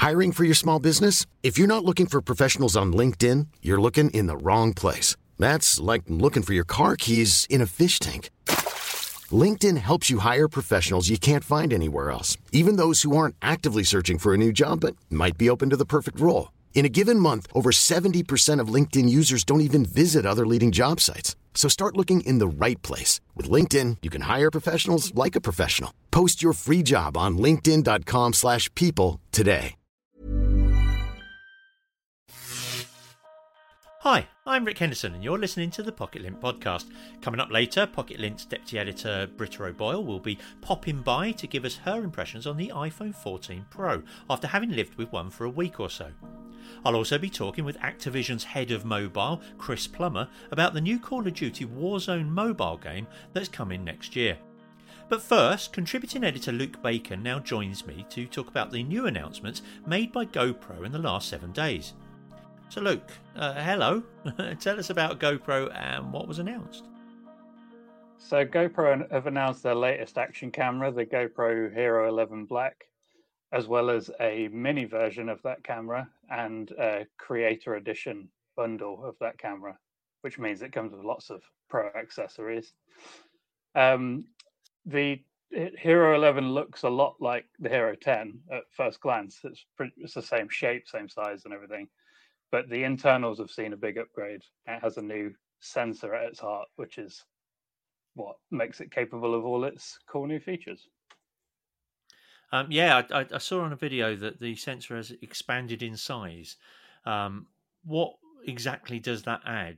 Hiring for your small business? If you're not looking for professionals on LinkedIn, you're looking in the wrong place. That's like looking for your car keys in a fish tank. LinkedIn helps you hire professionals you can't find anywhere else, even those who aren't actively searching for a new job but might be open to the perfect role. In a given month, over 70% of LinkedIn users don't even visit other leading job sites. So start looking in the right place. With LinkedIn, you can hire professionals like a professional. Post your free job on linkedin.com/people today. Hi, I'm Rick Henderson and you're listening to the Pocket Lint podcast. Coming up later, Pocket Lint's deputy editor Britta O'Boyle will be popping by to give us her impressions on the iPhone 14 Pro after having lived with one for a week or so. I'll also be talking with Activision's head of mobile, Chris Plummer, about the new Call of Duty Warzone mobile game that's coming next year. But first, contributing editor Luke Bacon now joins me to talk about the new announcements made by GoPro in the last 7 days. So Luke, hello. Tell us about GoPro and what was announced. So GoPro have announced their latest action camera, the GoPro Hero 11 Black, as well as a mini version of that camera and a creator edition bundle of that camera, which means it comes with lots of pro accessories. The Hero 11 looks a lot like the Hero 10 at first glance. It's the same shape, same size and everything. But the internals have seen a big upgrade. It has a new sensor at its heart, which is what makes it capable of all its cool new features. I saw on a video that the sensor has expanded in size. What exactly does that add?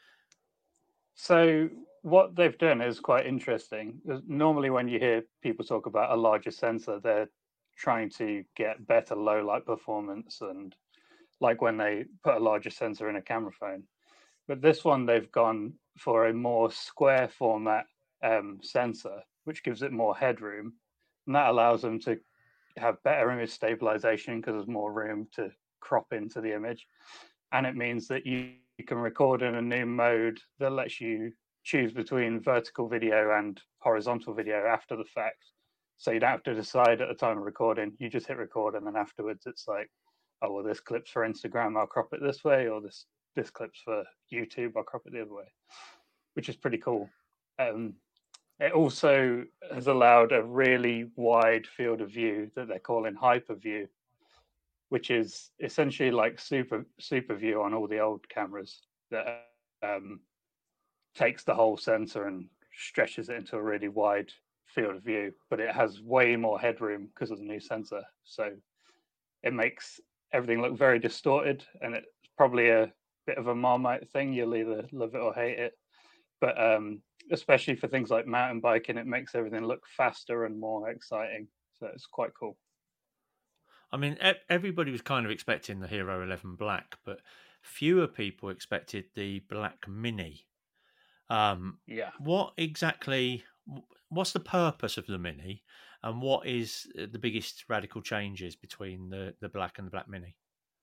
So what they've done is quite interesting. Normally when you hear people talk about a larger sensor, they're trying to get better low light performance and like when they put a larger sensor in a camera phone. But this one, they've gone for a more square format sensor, which gives it more headroom. And that allows them to have better image stabilization because there's more room to crop into the image. And it means that you can record in a new mode that lets you choose between vertical video and horizontal video after the fact. So you don't have to decide at the time of recording. You just hit record, and then afterwards it's like, oh, well, this clip's for Instagram, I'll crop it this way, or this clip's for YouTube, I'll crop it the other way, which is pretty cool. It also has allowed a really wide field of view that they're calling hyperview, which is essentially like super view on all the old cameras that takes the whole sensor and stretches it into a really wide field of view, but it has way more headroom because of the new sensor. So it makes everything look very distorted, and it's probably a bit of a Marmite thing. You'll either love it or hate it. But especially for things like mountain biking, it makes everything look faster and more exciting. So it's quite cool. I mean, everybody was kind of expecting the Hero 11 Black, but fewer people expected the Black Mini. What's the purpose of the Mini, and what is the biggest radical changes between the Black and the Black Mini?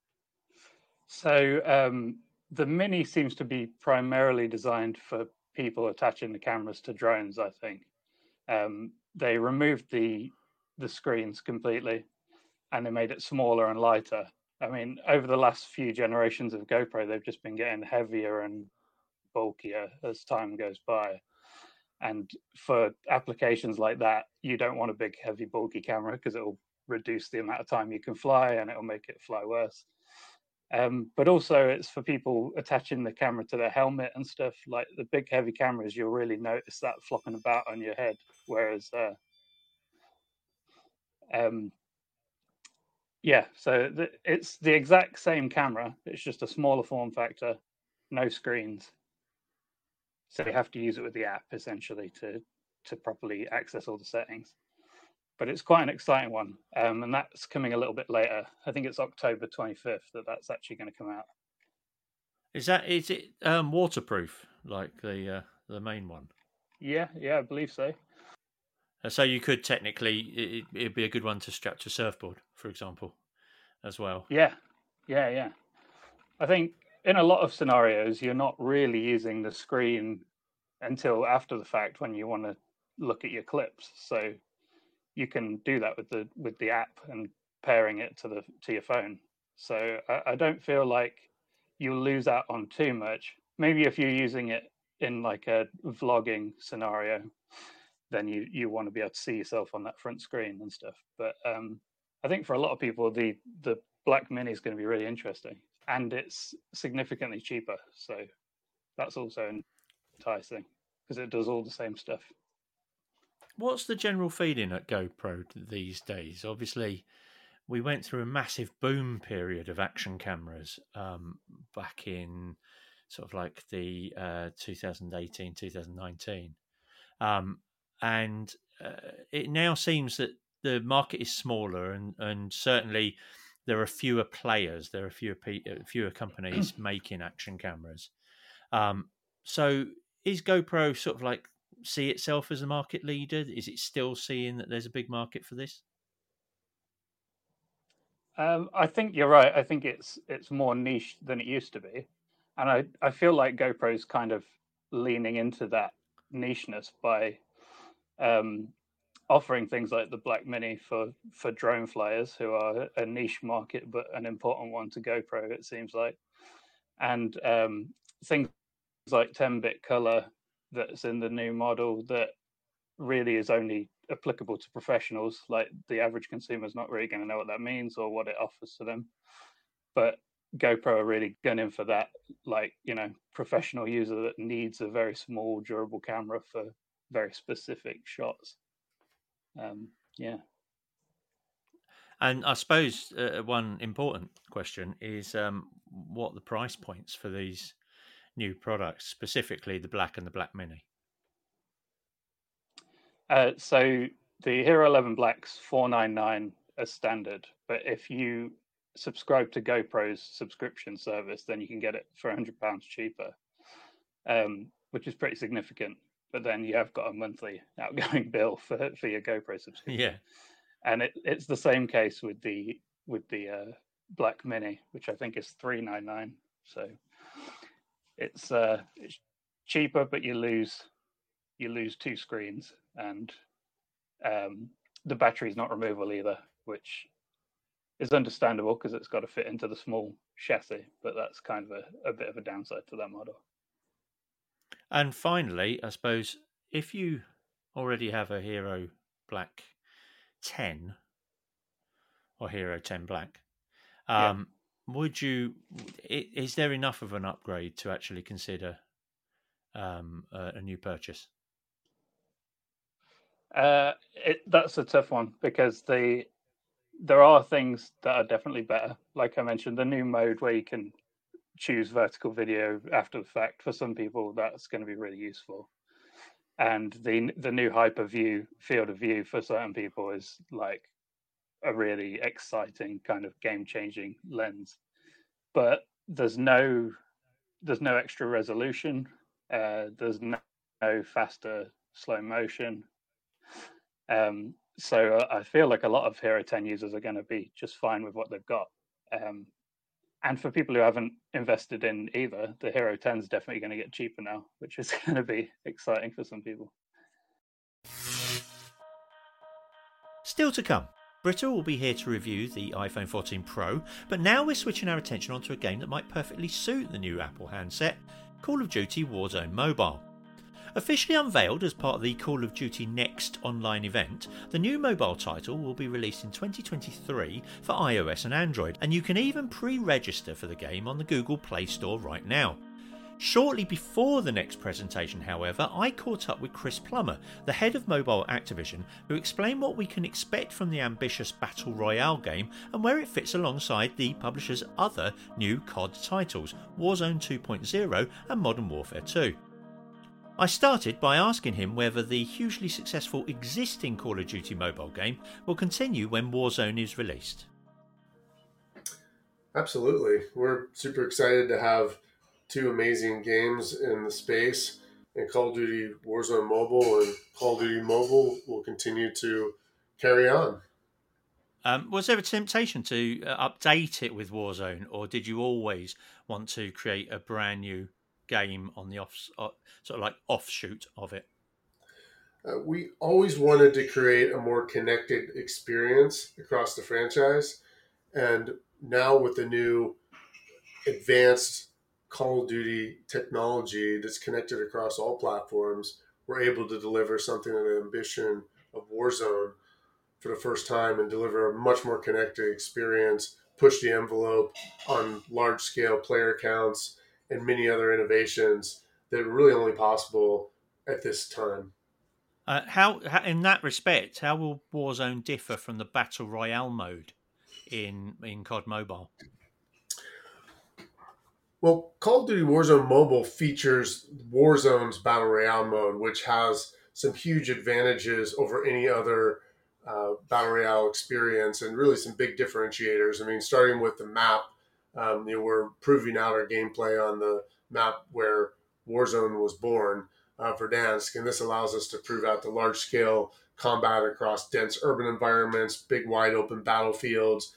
So the Mini seems to be primarily designed for people attaching the cameras to drones, I think. They removed the screens completely, and they made it smaller and lighter. I mean, over the last few generations of GoPro, they've just been getting heavier and bulkier as time goes by. And for applications like that, you don't want a big, heavy, bulky camera because it'll reduce the amount of time you can fly and it'll make it fly worse. But also, it's for people attaching the camera to their helmet and stuff. Like the big, heavy cameras, you'll really notice that flopping about on your head. Whereas, it's the exact same camera. It's just a smaller form factor, no screens. So you have to use it with the app essentially to properly access all the settings. But it's quite an exciting one, and that's coming a little bit later. I think it's October 25th that's actually going to come out. Is it waterproof like the main one? Yeah, I believe so. So you could technically, it'd be a good one to strap to a surfboard, for example, as well. Yeah. I think in a lot of scenarios, you're not really using the screen until after the fact when you want to look at your clips. So you can do that with the app and pairing it to your phone. So I don't feel like you'll lose out on too much. Maybe if you're using it in like a vlogging scenario, then you want to be able to see yourself on that front screen and stuff. But I think for a lot of people, the Black Mini is going to be really interesting, and it's significantly cheaper. So that's also enticing because it does all the same stuff. What's the general feeling at GoPro these days? Obviously, we went through a massive boom period of action cameras back in sort of like the 2018, 2019. And it now seems that the market is smaller, and certainly there are fewer players. There are fewer companies making action cameras. So is GoPro sort of like see itself as a market leader? Is it still seeing that there's a big market for this? I think you're right. I think it's more niche than it used to be, and I feel like GoPro's kind of leaning into that nicheness by offering things like the Black Mini for drone flyers, who are a niche market but an important one to GoPro, it seems like, and things like 10-bit color that's in the new model that really is only applicable to professionals. Like the average consumer is not really going to know what that means or what it offers to them. But GoPro are really gunning for that, like, professional user that needs a very small, durable camera for very specific shots. Yeah. And I suppose one important question is what the price points for these new products, specifically the Black and the Black Mini. So the Hero 11 Black's $499 as standard, but if you subscribe to GoPro's subscription service, then you can get it for £100 cheaper, which is pretty significant. But then you have got a monthly outgoing bill for your GoPro subscription. Yeah, and it's the same case with the Black Mini, which I think is $399. So it's cheaper, but you lose two screens, and the battery's not removable either, which is understandable because it's got to fit into the small chassis. But that's kind of a bit of a downside to that model. And finally, I suppose if you already have a Hero Black 10 or Hero 10 Black, would you? Is there enough of an upgrade to actually consider a new purchase? That's a tough one because there are things that are definitely better. Like I mentioned, the new mode where you can choose vertical video after the fact, for some people that's going to be really useful. And the new hyperview field of view for certain people is like a really exciting kind of game-changing lens. But there's no extra resolution. There's no faster slow motion. So I feel like a lot of Hero 10 users are going to be just fine with what they've got. And for people who haven't invested in either, the Hero 10 is definitely going to get cheaper now, which is going to be exciting for some people. Still to come, Britta will be here to review the iPhone 14 Pro, but now we're switching our attention onto a game that might perfectly suit the new Apple handset, Call of Duty Warzone Mobile. Officially unveiled as part of the Call of Duty Next online event, the new mobile title will be released in 2023 for iOS and Android, and you can even pre-register for the game on the Google Play Store right now. Shortly before the next presentation, however, I caught up with Chris Plummer, the head of mobile at Activision, who explained what we can expect from the ambitious Battle Royale game and where it fits alongside the publisher's other new COD titles, Warzone 2.0 and Modern Warfare 2. I started by asking him whether the hugely successful existing Call of Duty mobile game will continue when Warzone is released. Absolutely. We're super excited to have two amazing games in the space, and Call of Duty Warzone Mobile and Call of Duty Mobile will continue to carry on. Was there a temptation to update it with Warzone, or did you always want to create a brand new game on the sort of like offshoot of it? We always wanted to create a more connected experience across the franchise. And now with the new advanced Call of Duty technology that's connected across all platforms, we're able to deliver something of the ambition of Warzone for the first time and deliver a much more connected experience, push the envelope on large scale player counts, and many other innovations that are really only possible at this time. How, in that respect, how will Warzone differ from the battle royale mode in COD Mobile? Well, Call of Duty Warzone Mobile features Warzone's Battle Royale mode, which has some huge advantages over any other Battle Royale experience and really some big differentiators. I mean, starting with the map, we're proving out our gameplay on the map where Warzone was born, Verdansk, and this allows us to prove out the large scale combat across dense urban environments, big wide open battlefields,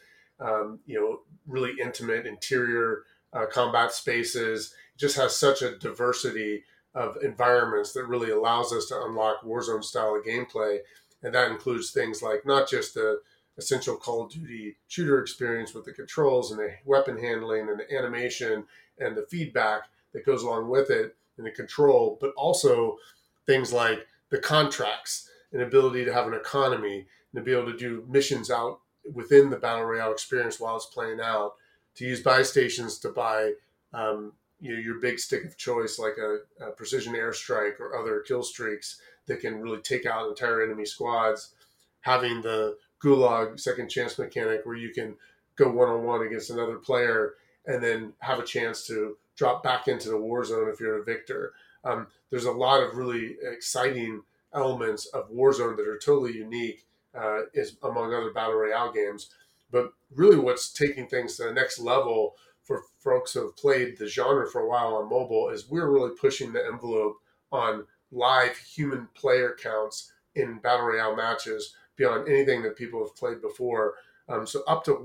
really intimate interior combat spaces. It just has such a diversity of environments that really allows us to unlock Warzone style of gameplay. And that includes things like not just the essential Call of Duty shooter experience with the controls and the weapon handling and the animation and the feedback that goes along with it and the control, but also things like the contracts and ability to have an economy and to be able to do missions out within the Battle Royale experience while it's playing out, to use buy stations to buy your big stick of choice like a precision airstrike or other kill streaks that can really take out entire enemy squads, having the Gulag second chance mechanic where you can go one-on-one against another player and then have a chance to drop back into the war zone if you're a victor. There's a lot of really exciting elements of Warzone that are totally unique is among other Battle Royale games. But really what's taking things to the next level for folks who have played the genre for a while on mobile is we're really pushing the envelope on live human player counts in Battle Royale matches beyond anything that people have played before. So up to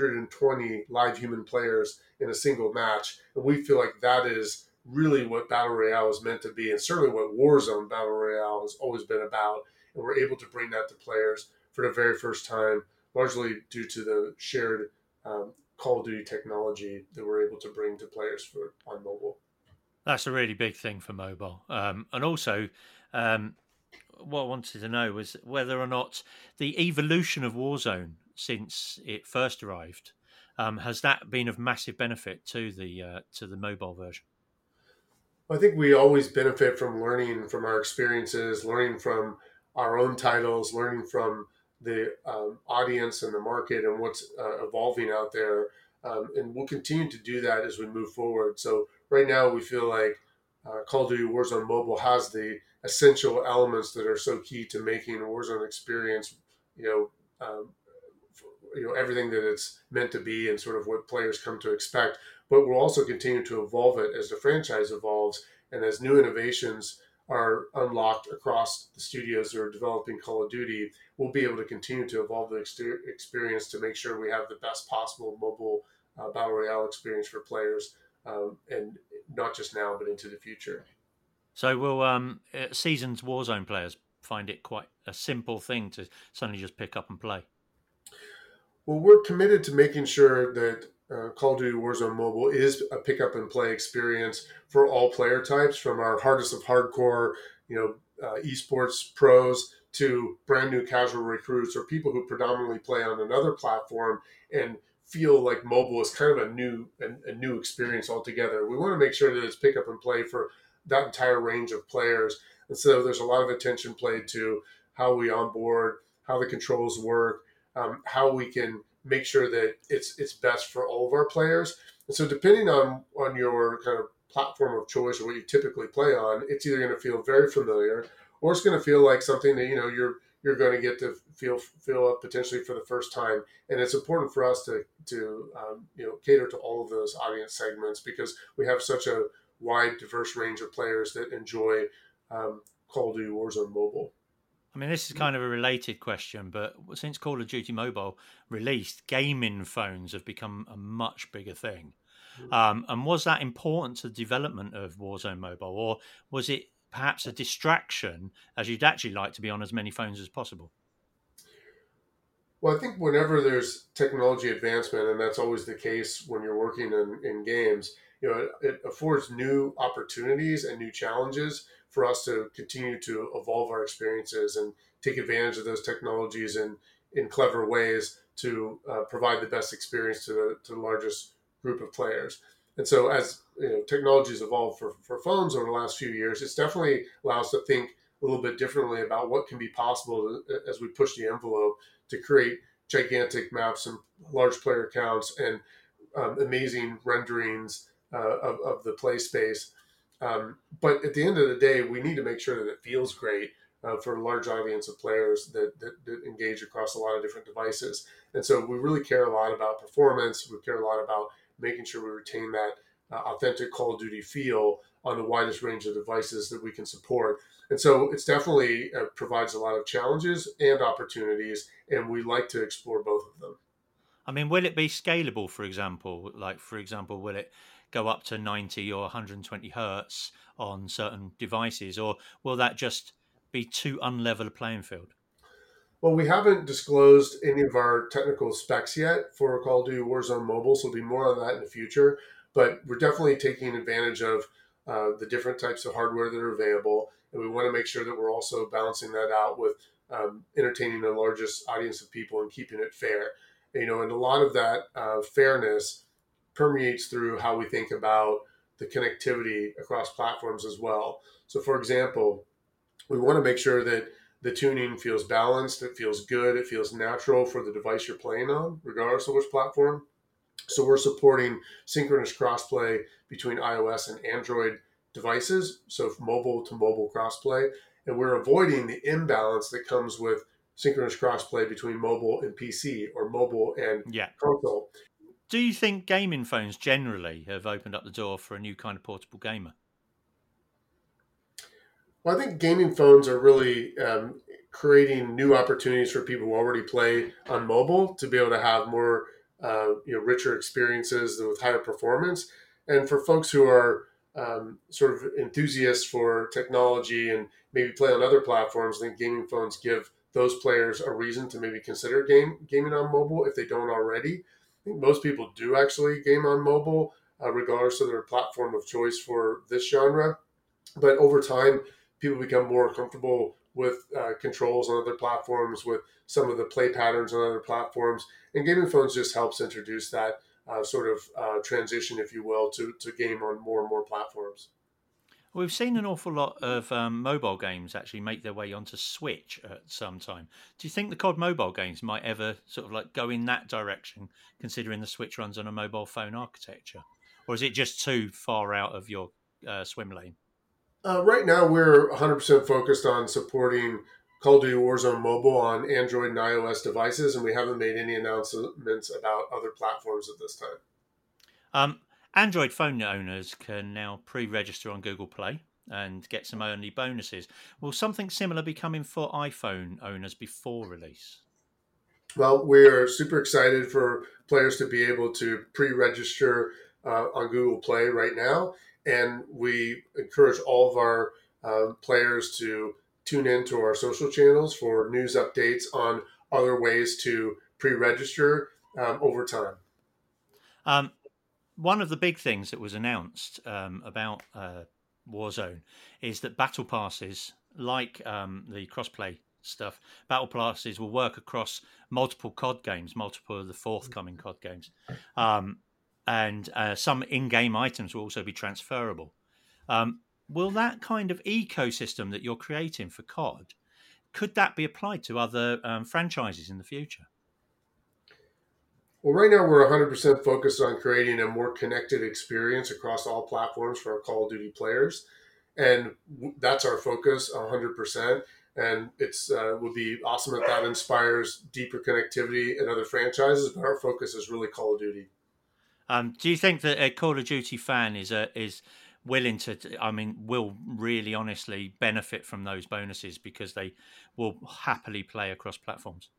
120 live human players in a single match. And we feel like that is really what Battle Royale is meant to be, and certainly what Warzone Battle Royale has always been about. And we're able to bring that to players for the very first time, largely due to the shared Call of Duty technology that we're able to bring to players on mobile. That's a really big thing for mobile. And also, what I wanted to know was whether or not the evolution of Warzone since it first arrived has that been of massive benefit to the mobile version. I think we always benefit from learning from our experiences, learning from our own titles, learning from the audience and the market and what's evolving out there. And we'll continue to do that as we move forward. So right now we feel like Call of Duty Warzone Mobile has the essential elements that are so key to making a Warzone experience, everything that it's meant to be and sort of what players come to expect. But we'll also continue to evolve it as the franchise evolves and as new innovations are unlocked across the studios that are developing Call of Duty. We'll be able to continue to evolve the experience to make sure we have the best possible mobile battle royale experience for players, and not just now but into the future. So will seasoned Warzone players find it quite a simple thing to suddenly just pick up and play? Well, we're committed to making sure that Call of Duty Warzone Mobile is a pick up and play experience for all player types, from our hardest of hardcore, esports pros to brand new casual recruits or people who predominantly play on another platform and feel like mobile is kind of a new experience altogether. We want to make sure that it's pick up and play for that entire range of players. And so there's a lot of attention played to how we onboard, how the controls work, how we can make sure that it's best for all of our players. And so depending on your kind of platform of choice or what you typically play on, it's either going to feel very familiar or it's going to feel like something that you're going to get to feel potentially for the first time. And it's important for us to cater to all of those audience segments because we have such a wide, diverse range of players that enjoy Call of Duty Warzone Mobile. I mean, this is kind of a related question, but since Call of Duty Mobile released, gaming phones have become a much bigger thing. And was that important to the development of Warzone Mobile, or was it perhaps a distraction, as you'd actually like to be on as many phones as possible? Well, I think whenever there's technology advancement, and that's always the case when you're working in games, it affords new opportunities and new challenges for us to continue to evolve our experiences and take advantage of those technologies in clever ways to provide the best experience to the largest group of players. And so, as technology has evolved for phones over the last few years, it's definitely allowed us to think a little bit differently about what can be possible as we push the envelope to create gigantic maps and large player counts and amazing renderings of the play space. But at the end of the day, we need to make sure that it feels great for a large audience of players that engage across a lot of different devices. And so we really care a lot about performance. We care a lot about making sure we retain that authentic Call of Duty feel on the widest range of devices that we can support. And so it's definitely provides a lot of challenges and opportunities, and we like to explore both of them. I mean, will it be scalable, for example? Like, for example, will it go up to 90 or 120 hertz on certain devices, or will that just be too unlevel a playing field? Well, we haven't disclosed any of our technical specs yet for Call of Duty Warzone Mobile, so there'll be more on that in the future. But we're definitely taking advantage of the different types of hardware that are available, and we want to make sure that we're also balancing that out with entertaining the largest audience of people and keeping it fair. And a lot of that fairness permeates through how we think about the connectivity across platforms as well. So, for example, we want to make sure that the tuning feels balanced, it feels good, it feels natural for the device you're playing on, regardless of which platform. So we're supporting synchronous crossplay between iOS and Android devices, so mobile to mobile crossplay, and we're avoiding the imbalance that comes with synchronous crossplay between mobile and PC or mobile and Yeah. console. Do you think gaming phones generally have opened up the door for a new kind of portable gamer? Well, I think gaming phones are really creating new opportunities for people who already play on mobile to be able to have more, richer experiences with higher performance. And for folks who are sort of enthusiasts for technology and maybe play on other platforms, I think gaming phones give those players a reason to maybe consider gaming on mobile if they don't already. I think most people do actually game on mobile, regardless of their platform of choice for this genre. But over time, people become more comfortable with controls on other platforms, with some of the play patterns on other platforms. And gaming phones just helps introduce that sort of transition, if you will, to game on more and more platforms. We've seen an awful lot of mobile games actually make their way onto Switch at some time. Do you think the COD mobile games might ever sort of like go in that direction, considering the Switch runs on a mobile phone architecture? Or is it just too far out of your swim lane? Right now, we're 100% focused on supporting Call of Duty Warzone Mobile on Android and iOS devices, and we haven't made any announcements about other platforms at this time. Um, Android phone owners can now pre-register on Google Play and get some early bonuses. Will something similar be coming for iPhone owners before release? Well, we're super excited for players to be able to pre-register on Google Play right now, and we encourage all of our players to tune into our social channels for news updates on other ways to pre-register over time. Um, One of the big things that was announced about Warzone is that battle passes, like the crossplay stuff, battle passes will work across multiple COD games, multiple of the forthcoming COD games, and some in-game items will also be transferable. Will that kind of ecosystem that you're creating for COD, could that be applied to other franchises in the future? Well, right now we're 100% focused on creating a more connected experience across all platforms for our Call of Duty players, and that's our focus 100%. And it's would be awesome if that inspires deeper connectivity in other franchises. But our focus is really Call of Duty. Do you think that a Call of Duty fan is willing to? I mean, will really honestly benefit from those bonuses because they will happily play across platforms?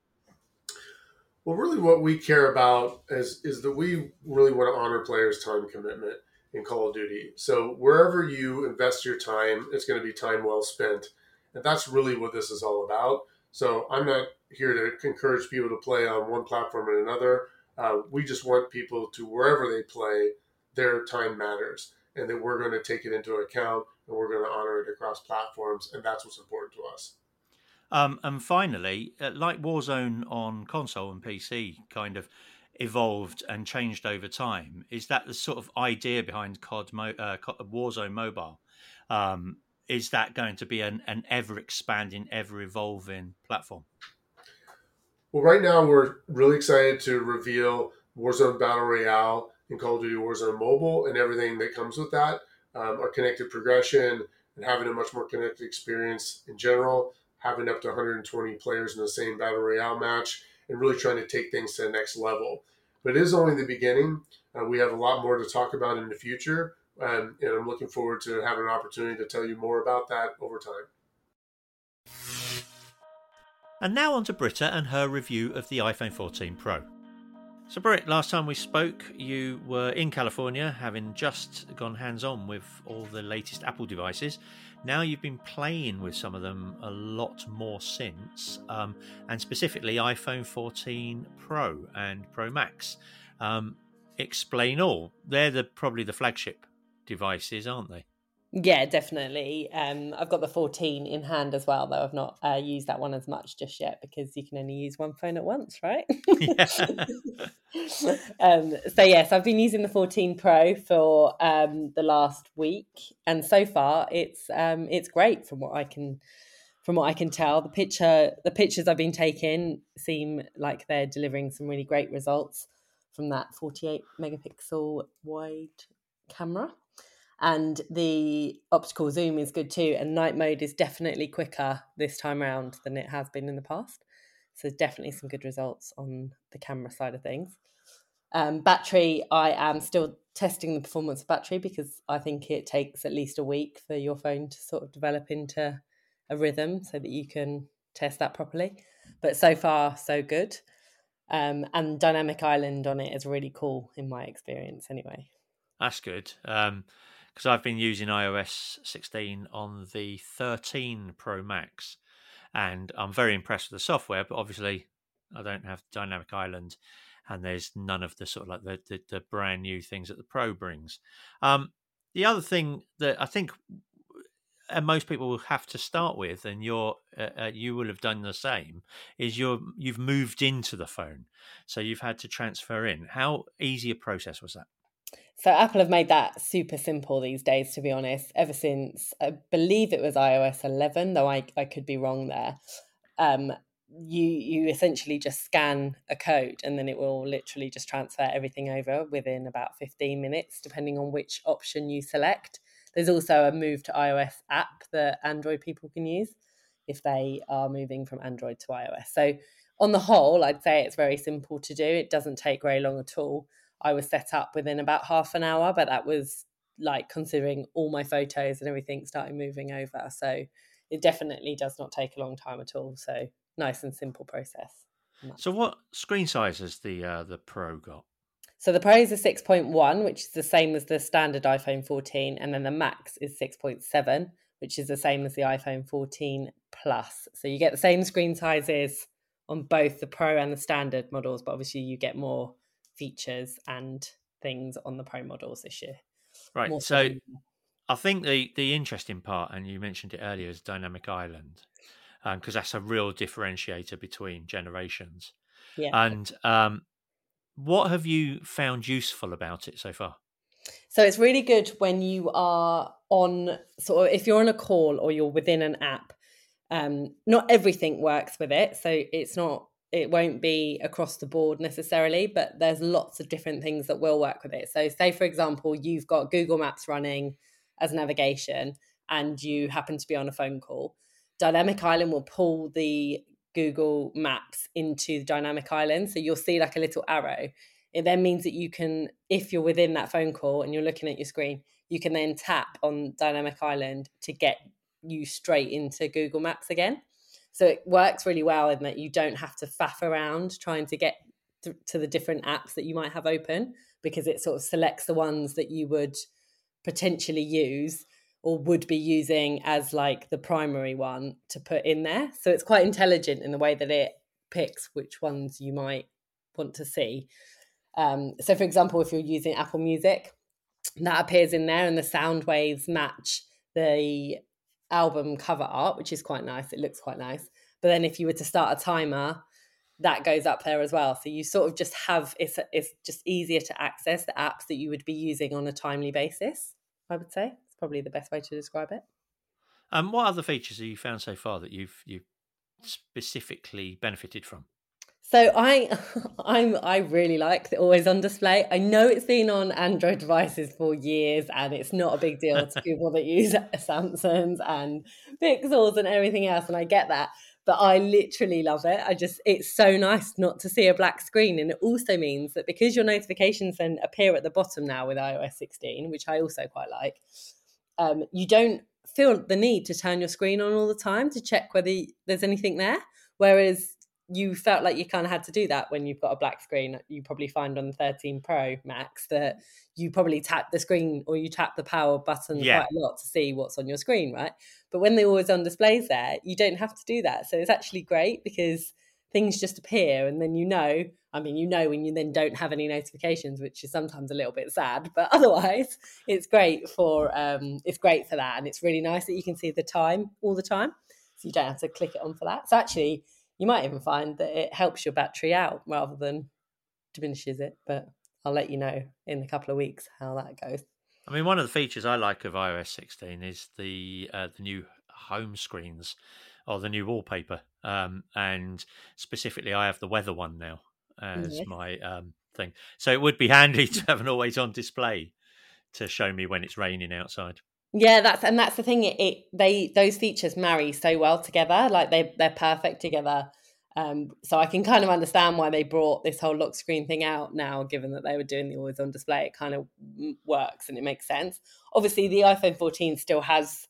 Well, really, what we care about is that we really want to honor players' time commitment, in Call of Duty. So wherever you invest your time, it's going to be time well spent. And that's really what this is all about. So I'm not here to encourage people to play on one platform or another. We just want people to, wherever they play, their time matters, and that we're going to take it into account and we're going to honor it across platforms. And that's what's important to us. And finally, like Warzone on console and PC kind of evolved and changed over time, is that the sort of idea behind Warzone Mobile? Is that going to be an ever-expanding, ever-evolving platform? Well, right now we're really excited to reveal Warzone Battle Royale and Call of Duty Warzone Mobile and everything that comes with that, our connected progression and having a much more connected experience in general, having up to 120 players in the same Battle Royale match, and really trying to take things to the next level. But it is only the beginning. We have a lot more to talk about in the future, and I'm looking forward to having an opportunity to tell you more about that over time. And now on to Britta and her review of the iPhone 14 Pro. So Britt, last time we spoke, you were in California, having just gone hands-on with all the latest Apple devices. Now you've been playing with some of them a lot more since, and specifically iPhone 14 Pro and Pro Max. Explain all. They're probably the flagship devices, aren't they? Yeah, definitely. I've got the 14 in hand as well, though I've not used that one as much just yet because you can only use one phone at once, right? Yeah. So yes, I've been using the 14 Pro for the last week, and so far it's great from what I can tell. The pictures I've been taking seem like they're delivering some really great results from that 48 megapixel wide camera. And the optical zoom is good too. And night mode is definitely quicker this time around than it has been in the past. So definitely some good results on the camera side of things. Battery, I am still testing the performance of battery because I think it takes at least a week for your phone to sort of develop into a rhythm so that you can test that properly. But so far, so good. And Dynamic Island on it is really cool in my experience anyway. That's good. Because I've been using iOS 16 on the 13 Pro Max, and I'm very impressed with the software, but obviously I don't have Dynamic Island, and there's none of the sort of like the brand new things that the Pro brings. The other thing that I think most people will have to start with, and you will have done the same, is you've moved into the phone, so you've had to transfer in. How easy a process was that? So Apple have made that super simple these days, to be honest, ever since, I believe it was iOS 11, though I could be wrong there. You essentially just scan a code and then it will literally just transfer everything over within about 15 minutes, depending on which option you select. There's also a move to iOS app that Android people can use if they are moving from Android to iOS. So on the whole, I'd say it's very simple to do. It doesn't take very long at all. I was set up within about half an hour, but that was like considering all my photos and everything started moving over. So it definitely does not take a long time at all. So nice and simple process. So what screen size has the Pro got? So the Pro is a 6.1, which is the same as the standard iPhone 14. And then the Max is 6.7, which is the same as the iPhone 14 Plus. So you get the same screen sizes on both the Pro and the standard models, but obviously you get more features and things on the Pro models this year. Right. More so I think the interesting part, and you mentioned it earlier, is Dynamic Island, because that's a real differentiator between generations. Yeah. And what have you found useful about it so far? So it's really good when you are on sort of, if you're on a call or you're within an app, not everything works with it. So it won't be across the board necessarily, but there's lots of different things that will work with it. So say, for example, you've got Google Maps running as navigation and you happen to be on a phone call. Dynamic Island will pull the Google Maps into Dynamic Island. So you'll see like a little arrow. It then means that you can, if you're within that phone call and you're looking at your screen, you can then tap on Dynamic Island to get you straight into Google Maps again. So it works really well in that you don't have to faff around trying to get to the different apps that you might have open, because it sort of selects the ones that you would potentially use or would be using as like the primary one to put in there. So it's quite intelligent in the way that it picks which ones you might want to see. So for example, if you're using Apple Music, that appears in there and the sound waves match the album cover art, which is quite nice. It looks quite nice. But then if you were to start a timer, that goes up there as well. So you sort of just have, it's just easier to access the apps that you would be using on a timely basis, I would say. It's probably the best way to describe it. What other features have you found so far that you've specifically benefited from? So I really like the always on display. I know it's been on Android devices for years and it's not a big deal to people that use Samsungs and Pixels and everything else, and I get that. But I literally love it. It's so nice not to see a black screen. And it also means that because your notifications then appear at the bottom now with iOS 16, which I also quite like, you don't feel the need to turn your screen on all the time to check whether there's anything there. Whereas you felt like you kind of had to do that when you've got a black screen. You probably find on the 13 Pro Max that you probably tap the screen or you tap the power button quite a lot to see what's on your screen, right? But when the always on display's there, you don't have to do that. So it's actually great because things just appear and then you know when you then don't have any notifications, which is sometimes a little bit sad, but otherwise it's great for that. And it's really nice that you can see the time all the time. So you don't have to click it on for that. So actually, you might even find that it helps your battery out rather than diminishes it. But I'll let you know in a couple of weeks how that goes. I mean, one of the features I like of iOS 16 is the new home screens or the new wallpaper. And specifically, I have the weather one now as my thing. So it would be handy to have an always-on display to show me when it's raining outside. Yeah, that's the thing. Those features marry so well together. Like they're perfect together. So I can kind of understand why they brought this whole lock screen thing out now, given that they were doing the always on display. It kind of works and it makes sense. Obviously, the iPhone 14 still has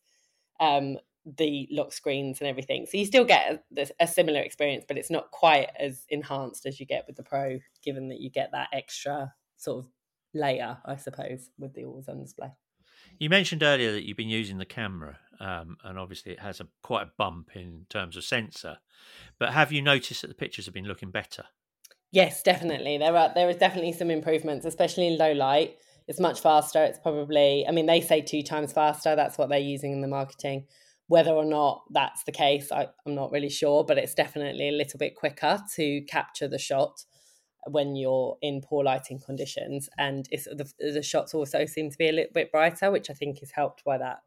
the lock screens and everything, so you still get a similar experience, but it's not quite as enhanced as you get with the Pro, given that you get that extra sort of layer, I suppose, with the always on display. You mentioned earlier that you've been using the camera, and obviously it has quite a bump in terms of sensor. But have you noticed that the pictures have been looking better? Yes, definitely. There is definitely some improvements, especially in low light. It's much faster. It's probably, they say 2 times faster. That's what they're using in the marketing. Whether or not that's the case, I'm not really sure, but it's definitely a little bit quicker to capture the shot when you're in poor lighting conditions, and the shots also seem to be a little bit brighter, which I think is helped by that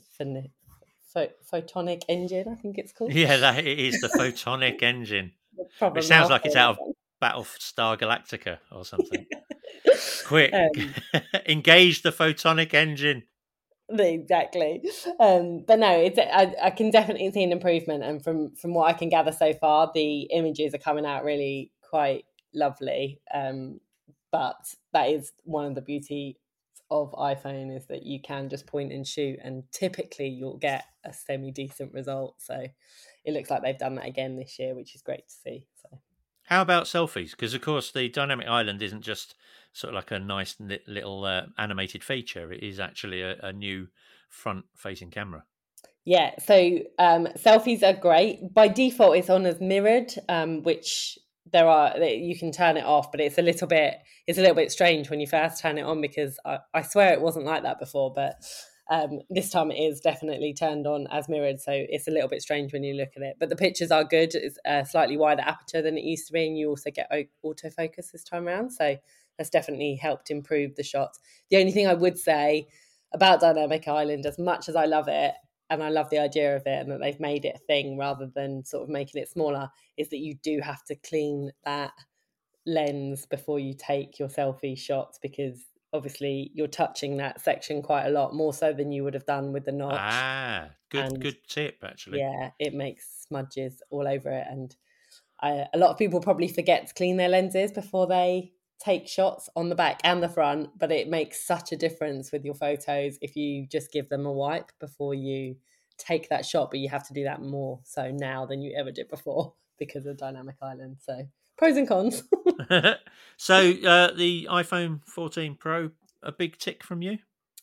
photonic engine, I think it's called. Yeah, it is the photonic engine. It sounds like it's out of Battlestar Galactica or something. Quick, engage the photonic engine. Exactly. But no, I can definitely see an improvement, and from what I can gather so far, the images are coming out really quite lovely. But that is one of the beauty of iPhone, is that you can just point and shoot, and typically you'll get a semi-decent result. So it looks like they've done that again this year, which is great to see. So how about selfies? Because of course the dynamic island isn't just sort of like a nice little animated feature. It is actually a new front-facing camera. Yeah, so selfies are great. By default, it's on as mirrored, which you can turn it off, but it's a little bit strange when you first turn it on, because I swear it wasn't like that before, but this time it is definitely turned on as mirrored, so it's a little bit strange when you look at it. But the pictures are good. It's a slightly wider aperture than it used to be, and you also get autofocus this time around, so that's definitely helped improve the shots. The only thing I would say about Dynamic Island, as much as I love it, and I love the idea of it, and that they've made it a thing rather than sort of making it smaller, is that you do have to clean that lens before you take your selfie shots, because obviously you're touching that section quite a lot, more so than you would have done with the notch. Good tip, actually. Yeah, it makes smudges all over it, and a lot of people probably forget to clean their lenses before they take shots on the back and the front, but it makes such a difference with your photos if you just give them a wipe before you take that shot. But you have to do that more so now than you ever did before because of Dynamic Island. So pros and cons. So the iPhone 14 Pro, a big tick from you?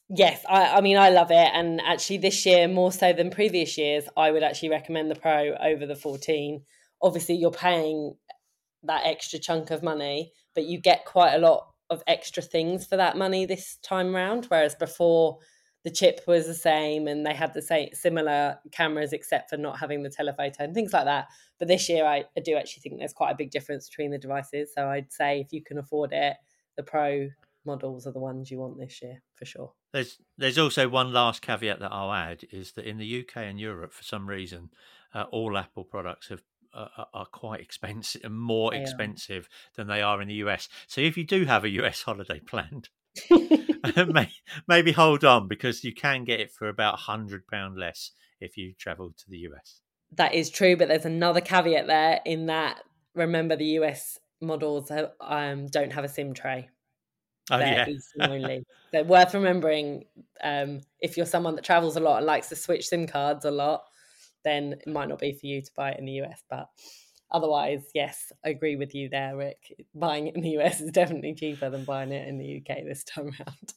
Yes, I mean, I love it. And actually this year, more so than previous years, I would actually recommend the Pro over the 14. Obviously, you're paying that extra chunk of money, but you get quite a lot of extra things for that money this time round. Whereas before, the chip was the same and they had the same similar cameras, except for not having the telephoto and things like that. But this year, I do actually think there's quite a big difference between the devices. So I'd say if you can afford it, the Pro models are the ones you want this year for sure. There's also one last caveat that I'll add, is that in the UK and Europe, for some reason, all Apple products are quite expensive and more expensive than they are in the US. So if you do have a US holiday planned, maybe hold on, because you can get it for about £100 less if you travel to the US. That is true, but there's another caveat there in that, remember, the US models don't have a SIM tray. Oh, yeah. eSIM only. So worth remembering, if you're someone that travels a lot and likes to switch SIM cards a lot, then it might not be for you to buy it in the US. But otherwise, yes, I agree with you there, Rick. Buying it in the US is definitely cheaper than buying it in the UK this time around.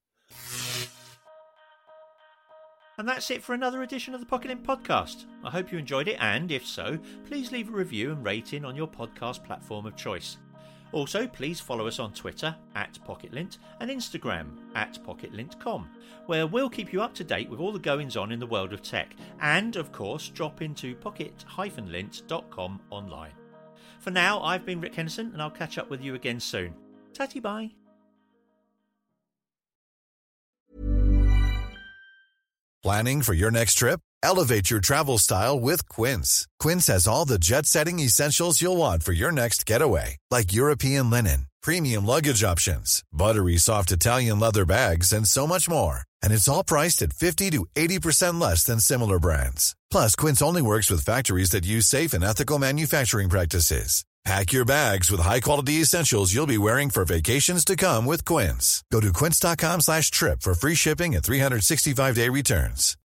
And that's it for another edition of the Pocket Lint podcast. I hope you enjoyed it, and if so, please leave a review and rating on your podcast platform of choice. Also, please follow us on Twitter @PocketLint and Instagram @PocketLintCom, where we'll keep you up to date with all the goings on in the world of tech, and of course drop into pocket-lint.com online. For now, I've been Rick Henderson, and I'll catch up with you again soon. Tatty bye. Planning for your next trip? Elevate your travel style with Quince. Quince has all the jet-setting essentials you'll want for your next getaway, like European linen, premium luggage options, buttery soft Italian leather bags, and so much more. And it's all priced at 50 to 80% less than similar brands. Plus, Quince only works with factories that use safe and ethical manufacturing practices. Pack your bags with high-quality essentials you'll be wearing for vacations to come with Quince. Go to quince.com/trip for free shipping and 365-day returns.